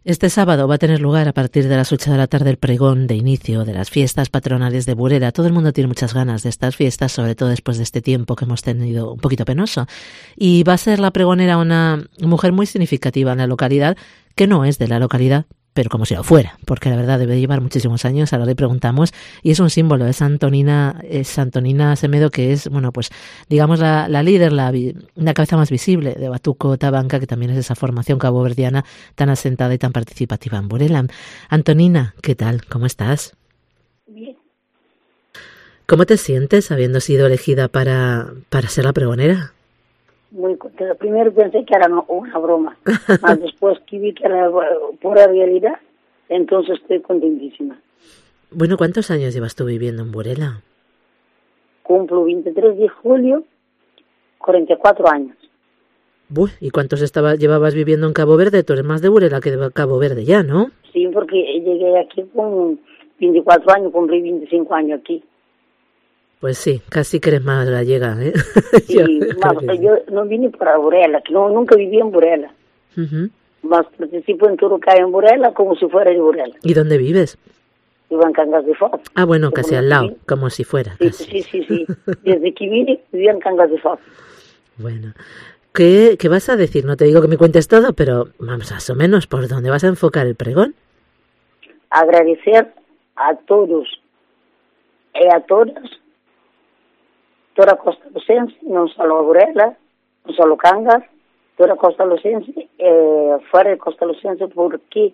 Este sábado va a tener lugar a partir de las 8 de la tarde el pregón de inicio de las fiestas patronales de Burela. Todo el mundo tiene muchas ganas de estas fiestas, sobre todo después de este tiempo que hemos tenido un poquito penoso. Y va a ser la pregonera una mujer muy significativa en la localidad, que no es de la localidad, pero como si lo fuera, porque la verdad debe llevar muchísimos años, ahora le preguntamos, y es un símbolo, es Antonina Semedo, que es, bueno, pues digamos la líder, la cabeza más visible de Batuco Tabanca, que también es esa formación caboverdiana tan asentada y tan participativa en Burela. Antonina, ¿qué tal? ¿Cómo estás? Bien. ¿Cómo te sientes habiendo sido elegida para ser la pregonera? Muy contenta. Primero pensé que era una broma, mas después que vi que era pura realidad, entonces estoy contentísima. Bueno, ¿cuántos años llevas tú viviendo en Burela? Cumplo 23 de julio, 44 años. ¿Y cuántos llevabas viviendo en Cabo Verde? Tú eres más de Burela que de Cabo Verde ya, ¿no? Sí, porque llegué aquí con 24 años, cumplí 25 años aquí. Pues sí, casi que eres más gallega, ¿eh? Sí, yo no vine para Burela, que nunca viví en Burela. Más participo en todo lo que hay en Burela como si fuera de Burela. ¿Y dónde vives? Vivo en Cangas de Foz. Ah, bueno, casi al lado, como si fuera. Sí. Desde que vine, vivía en Cangas de Foz. Bueno, ¿qué vas a decir? No te digo que me cuentes todo, pero vamos, más o menos, ¿por dónde vas a enfocar el pregón? Agradecer a todos y a todas, toda a Costa Lucense, non solo a Burela, non solo Cangas, toda a Costa Lucense, fuera de Costa Lucense, porque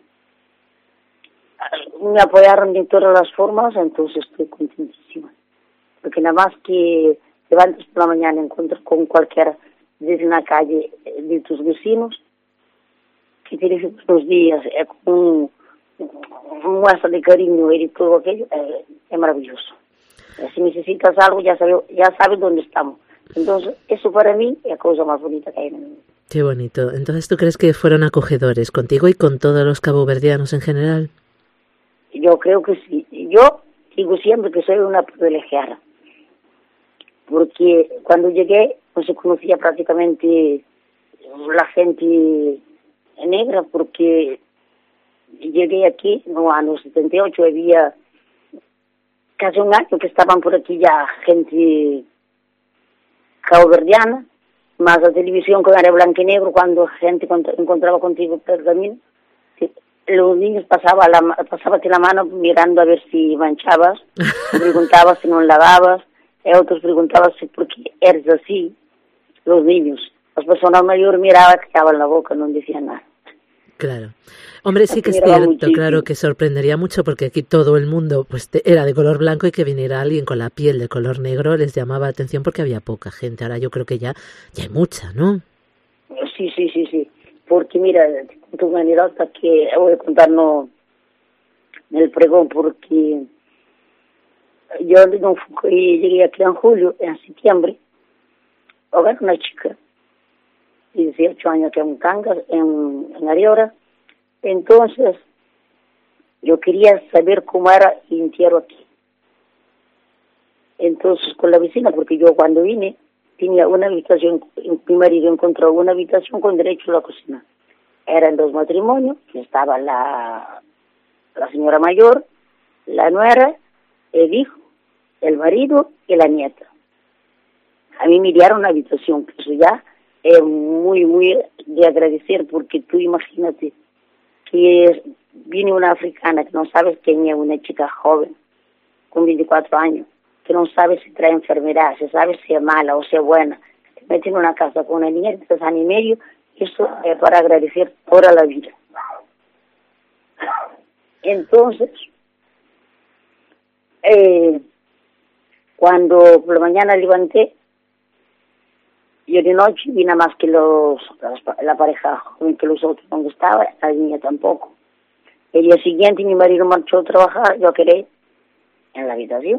me apoyaron de todas las formas, entonces estoy contentísima. Porque nada más que levantes por la mañana y encuentras con cualquiera desde la calle de tus vecinos, que te dicen los días, con un muestra de cariño y de todo aquello, es maravilloso. Si necesitas algo, ya sabes dónde estamos. Entonces, eso para mí es la cosa más bonita que hay en el mundo. Qué bonito. Entonces, ¿tú crees que fueron acogedores contigo y con todos los caboverdianos en general? Yo creo que sí. Yo digo siempre que soy una privilegiada, porque cuando llegué no se conocía prácticamente la gente negra, porque llegué aquí en los años 78, había casi un año que estaban por aquí ya gente caboverdiana, más la televisión que era blanco y negro, cuando gente encontraba contigo por el camino, los niños pasaban la mano mirando a ver si manchabas, preguntabas si no lavabas, y otros preguntaban si por qué eres así, los niños. Las personas mayores miraban, callaban la boca, no decían nada. Claro. Hombre, sí que es cierto, claro que sorprendería mucho porque aquí todo el mundo pues era de color blanco y que viniera alguien con la piel de color negro les llamaba la atención porque había poca gente. Ahora yo creo que ya hay mucha, ¿no? Sí. Porque mira, tu manera hasta que voy a contarnos en el pregón, porque yo llegué aquí en julio, en septiembre, a ver una chica de 18 años que en Cangas, en Ariora. Entonces, yo quería saber cómo era el entierro aquí. Entonces, con la vecina, porque yo cuando vine, tenía una habitación, mi marido encontró una habitación con derecho a la cocina. Eran 2 matrimonios, estaba la señora mayor, la nuera, el hijo, el marido y la nieta. A mí me dieron una habitación, que eso ya es muy, muy de agradecer, porque tú imagínate que viene una africana que no sabes quién es, una chica joven, con 24 años, que no sabe si trae enfermedad, si sabe si es mala o si es buena, te meten en una casa con una niña de 3 años y medio, eso es para agradecer toda la vida. Entonces, cuando por la mañana levanté, yo de noche vi nada más que la pareja joven, que los otros no estaban, la niña tampoco. El día siguiente mi marido marchó a trabajar, yo quedé en la habitación.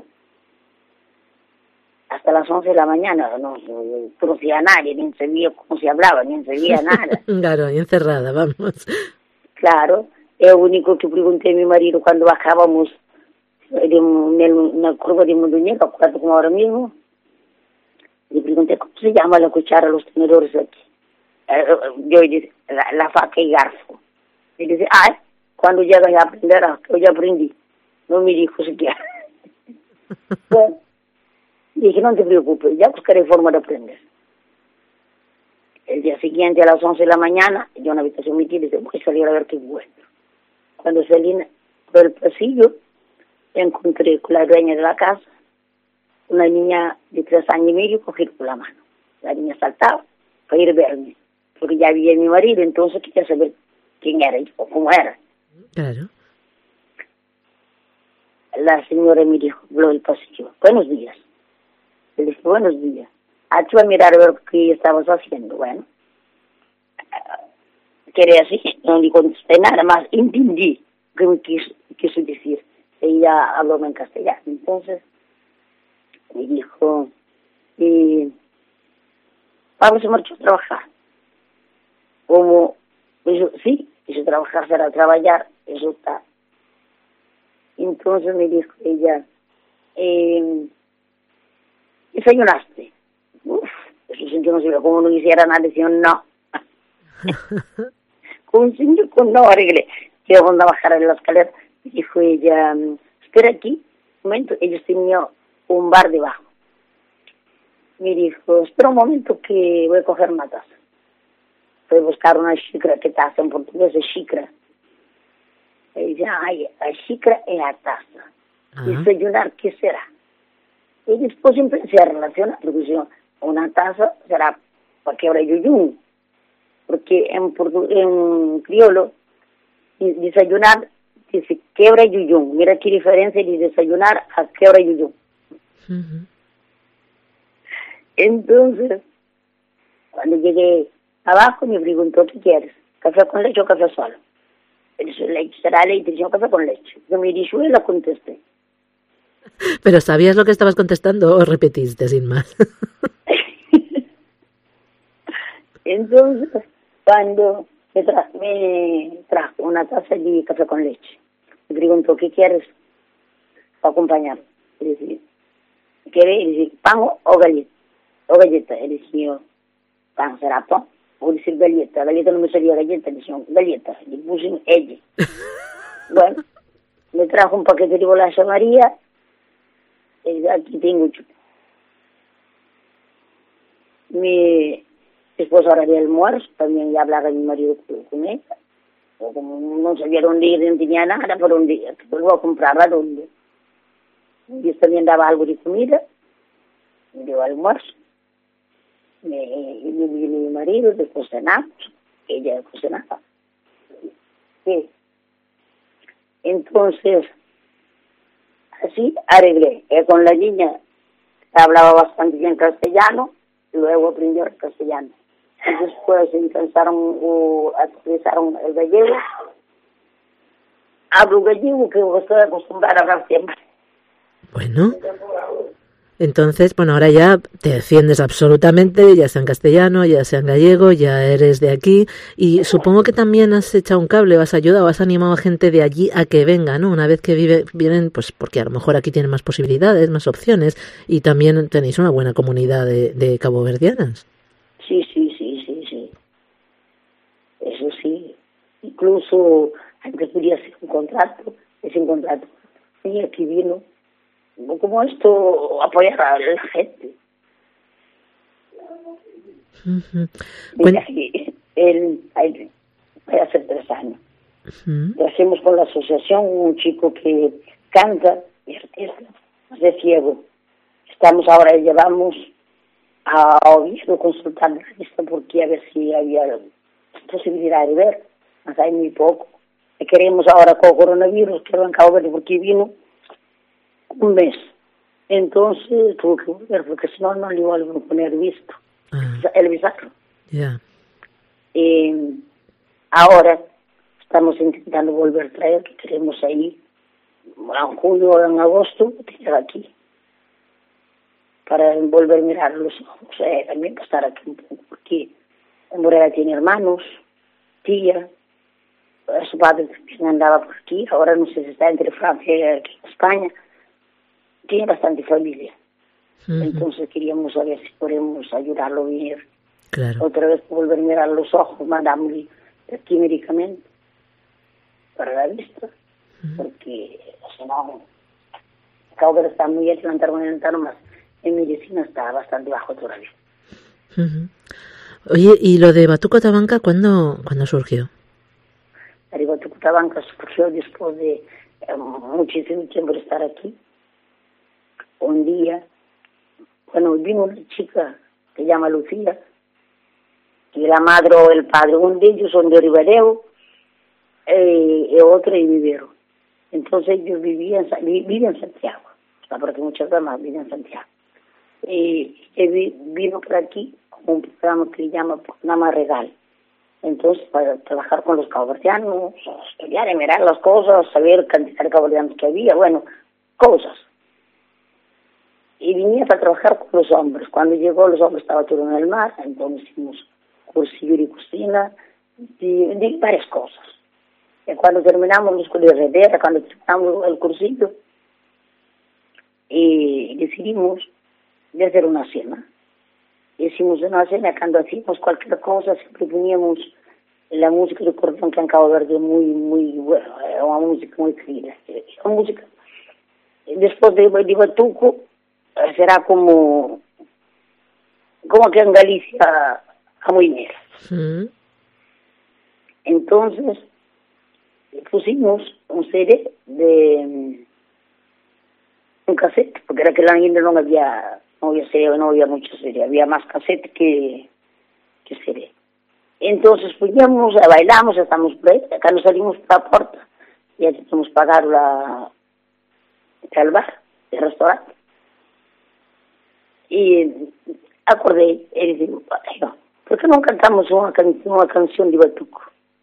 Hasta las 11 de la mañana no conocía a nadie, ni sabía cómo se hablaba, ni sabía nada. Claro, y encerrada, vamos. Claro, lo único que pregunté a mi marido cuando bajábamos en la curva de Mondoñeca, como ahora mismo, le pregunté cómo se llama la cuchara, los tenedores aquí. Yo dije, la faca y garfo. Y dice, cuando llegas a aprender, yo ya aprendí. No me dijo siquiera. Bueno, dije, no te preocupes, ya buscaré forma de aprender. El día siguiente, a las 11 de la mañana, yo en la habitación metí y dije, voy a salir a ver qué encuentro. Cuando salí por el pasillo, encontré con la dueña de la casa, una niña de 3 años y medio, cogida por la mano. La niña saltaba para ir a verme, porque ya había mi marido, entonces quería saber quién era o cómo era. Claro. La señora me dijo, habló del pasillo, buenos días. Le dije, buenos días. Te iba a mirar a ver qué estabas haciendo. Bueno, quería así, no le contesté nada más, entendí que me quiso decir. Ella habló en castellano, entonces me dijo, Pablo se marchó a trabajar. Como, dijo, sí, dice trabajar será trabajar, eso está. Entonces me dijo ella, ¿desayunaste? Uf, eso sí que no sabía cómo no hiciera nada, decía no. Con un señor con no arreglé. Que cuando bajar en la escalera, dijo ella, espera aquí, un momento, ellos tenían un bar debajo. Me dijo, espera un momento que voy a coger una taza. Fui a buscar una xícara, que taza en portugués es xícara. Y dice, la xícara es la taza. Desayunar, ¿qué será? Y después empecé a relacionar, porque una taza será para quebra yuyún, porque en criollo, desayunar dice quebra yuyún. Mira qué diferencia de desayunar a quebra yuyún. Uh-huh. Entonces, cuando llegué abajo, me preguntó, ¿qué quieres? ¿Café con leche o café solo? Él dice, leche, será leche, dice, café con leche. Yo me dije, y la contesté. ¿Pero sabías lo que estabas contestando o repetiste sin más? Entonces, cuando me trajo una taza de café con leche, me preguntó, ¿qué quieres para acompañar? Le dije, ¿quieres? Le dije, ¿pan o galleta? O galleta. Él decía, pan será pan. O decir galleta. Galleta no me salía galleta, le decía, galleta. Le puse ella. Bueno, me trajo un paquete de bolacha María. Aquí tengo mi esposa ahora de almuerzo, también ya hablaba mi marido con ella. O como no sabía dónde ir, no tenía nada, por un día, que vuelvo a comprar a dónde. Y también daba algo de comida, me dio almuerzo. Mi marido, después cenamos, ella cocinaba. Sí. Entonces, así arreglé. Con la niña hablaba bastante bien castellano, y luego aprendió el castellano. Y después utilizaron el gallego. Hablo gallego, que estoy acostumbrada a hablar siempre. Bueno, entonces, ahora ya te defiendes absolutamente, ya sea en castellano, ya sea en gallego, ya eres de aquí, y supongo que también has echado un cable, has ayudado, has animado a gente de allí a que venga, ¿no? Una vez que vienen, pues porque a lo mejor aquí tienen más posibilidades, más opciones, y también tenéis una buena comunidad de caboverdianas. Sí. Eso sí. Incluso, antes podía ser un contrato, y aquí vino, como esto, apoyar a la gente. Uh-huh. Bueno. Él va a hacer 3 años. Uh-huh. Lo hacemos con la asociación, un chico que canta y artista, es ciego. Llevamos a Oviedo consultar la lista porque a ver si había posibilidad de ver, mas hay muy poco. Y queremos ahora con el coronavirus, que en Cabo Verde, porque vino un mes. Entonces tuvo que volver, porque si no, no le iban a poner visto. El visado. Yeah. Ahora estamos intentando volver a traer, que queremos ahí, en julio o en agosto, tirar aquí. Para volver a mirar los ojos, también para estar aquí un poco, porque Morera tiene hermanos, tía, su padre también andaba por aquí, ahora no sé si está entre Francia y España, tiene bastante familia. Uh-huh. Entonces queríamos saber si podemos ayudarlo a venir. Claro. Otra vez volver a mirar los ojos, mandámosle aquí medicamentos. para la vista, porque si no, acabo de estar muy adelantado más. En medicina está bastante bajo todavía. Oye, ¿y lo de Batuco Tabanca cuándo surgió? El Batuco Tabanca surgió después de muchísimo tiempo de estar aquí. Un día, vino una chica que se llama Lucía, y la madre o el padre, un de ellos son de Ribadeo, y otro de Vivero. Entonces ellos vivían en Santiago, porque muchas damas viven en Santiago. Y vino por aquí con un programa que se llama Nama Regal. Entonces, para trabajar con los caboverdianos, estudiar y mirar las cosas, saber cantidad de caboverdianos que había, cosas. Y venía para trabajar con los hombres. Cuando llegó, los hombres estaban todos en el mar, entonces hicimos cursillo de cocina, de varias cosas. Y cuando terminamos los cursillos de herrera, cuando terminamos el cursillo, y decidimos de hacer una cena. Hicimos una cena, cuando hacíamos cualquier cosa, siempre poníamos la música de cordón que en Cabo Verde muy, muy bueno, era una música muy querida. Una música, después de Batuco, será como que en Galicia a Muinera. Entonces, pusimos un CD de un cassette, porque era que la gente no había CD, no había mucho CD, había más cassette que CD. Entonces fuimos, bailamos, estamos por ahí, acá nos salimos por la puerta, ya teníamos que pagar el bar, el restaurante. Y acordé, y digo, ¿por qué no cantamos una canción de Batuco?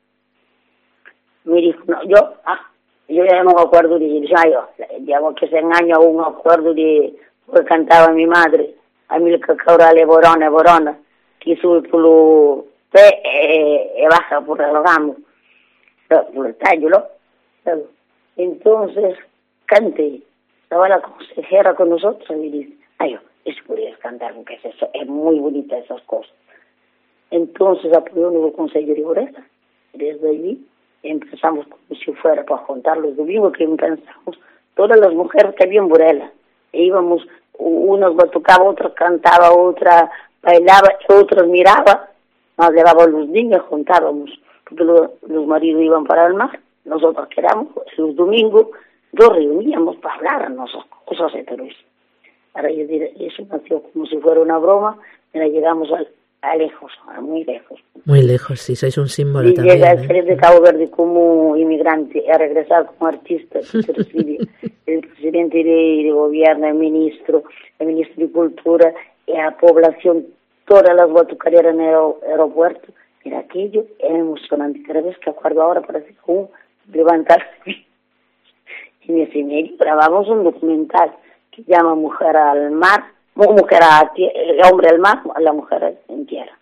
Me dijo, no, yo ya no me acuerdo de ensayo, digamos que se engaña un acuerdo de que cantaba mi madre, a mí que caurale borona, que sube por lo pé y baja por el ramo, por el tallo, ¿no? Entonces, canté, estaba la consejera con nosotros y dice, eso podrías cantar, porque es muy bonita esas cosas. Entonces apoyó el Consejo de Burela. Desde allí empezamos como si fuera para contar los domingos que pensamos, todas las mujeres que había en Burela. E íbamos, unos batucaba, otros cantaba, otra bailaba, otros miraba, nos llevaban los niños, juntábamos, porque los maridos iban para el mar, nosotros quedamos, los domingos, nos reuníamos para hablar nosotros, cosas de todo eso. Ahora eso nació como si fuera una broma, pero llegamos a lejos, a muy lejos. Muy lejos, sí, sois un símbolo y también. Llega a salir de Cabo Verde como inmigrante, a regresar como artista, el presidente de gobierno, el ministro de Cultura, y a población, todas las batucaderas en el aeropuerto. Mira, aquello es emocionante. Cada vez que acuerdo ahora parece como levantarse. Y en ese medio grabamos un documental que llama Mujer al Mar, Hombre al Mar, la mujer en tierra.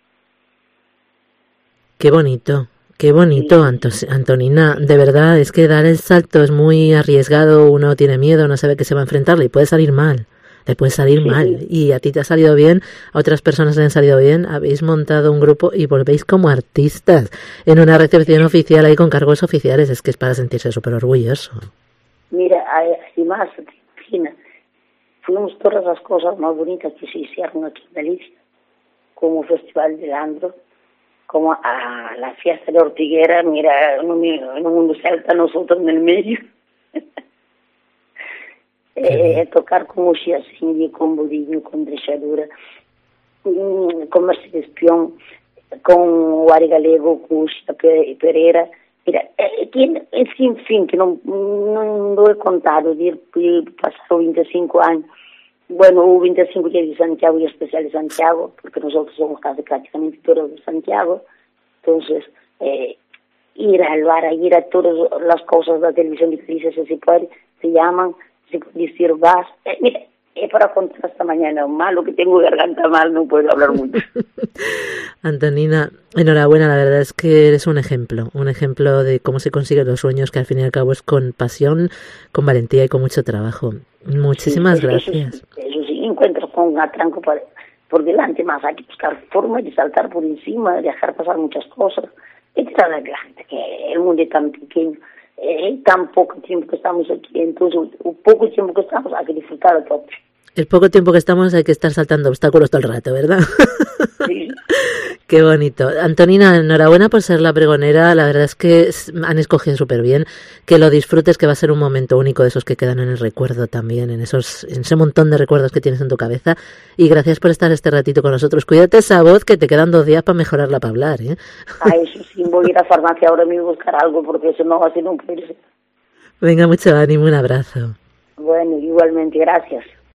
Qué bonito, sí. Antonina. De verdad, es que dar el salto es muy arriesgado, uno tiene miedo, no sabe que se va a enfrentar, le puede salir mal. Y a ti te ha salido bien, a otras personas le han salido bien, habéis montado un grupo y volvéis como artistas en una recepción oficial ahí con cargos oficiales, es que es para sentirse súper orgulloso. Mira, además, Cristina, fuimos todas las cosas más bonitas que se hicieron aquí en Galicia, como Festival de Landro, como a la fiesta de Ortiguera, mira, en un mundo celta, nosotros en el medio. Tocar con Uxiacinho, con Budinho, con Drechadura, con Mercedes Pion, con o Ari Galego, con Uxia Pereira. Mira, en fin, que não he contado de pasar 25 años. Bueno, hubo 25 días de Santiago y especial de Santiago, porque nosotros somos casi prácticamente todos de Santiago. Entonces, ir al bar, ir a todas las cosas de la televisión de Galicia, se llaman, se puede decir vas. Mira, para contar hasta mañana, malo que tengo garganta mal, no puedo hablar mucho. Antonina, enhorabuena, la verdad es que eres un ejemplo de cómo se consiguen los sueños, que al fin y al cabo es con pasión, con valentía y con mucho trabajo. Muchísimas gracias. Eso sí, encuentro con un atranco por delante, más hay que buscar formas de saltar por encima, de dejar pasar muchas cosas, y tirar adelante, que el mundo es tan pequeño. hay tan poco tiempo que estamos aquí, entonces el poco tiempo que estamos hay que disfrutar a tope. El poco tiempo que estamos hay que estar saltando obstáculos todo el rato, ¿verdad? Sí. Qué bonito. Antonina, enhorabuena por ser la pregonera. La verdad es que han escogido súper bien. Que lo disfrutes, que va a ser un momento único de esos que quedan en el recuerdo también, en ese montón de recuerdos que tienes en tu cabeza. Y gracias por estar este ratito con nosotros. Cuídate esa voz, que te quedan 2 días para mejorarla para hablar, ¿eh? Eso sí, voy a ir a la farmacia ahora mismo a buscar algo, porque eso no va a ser un irse. Venga, mucho ánimo, un abrazo. Bueno, igualmente, gracias.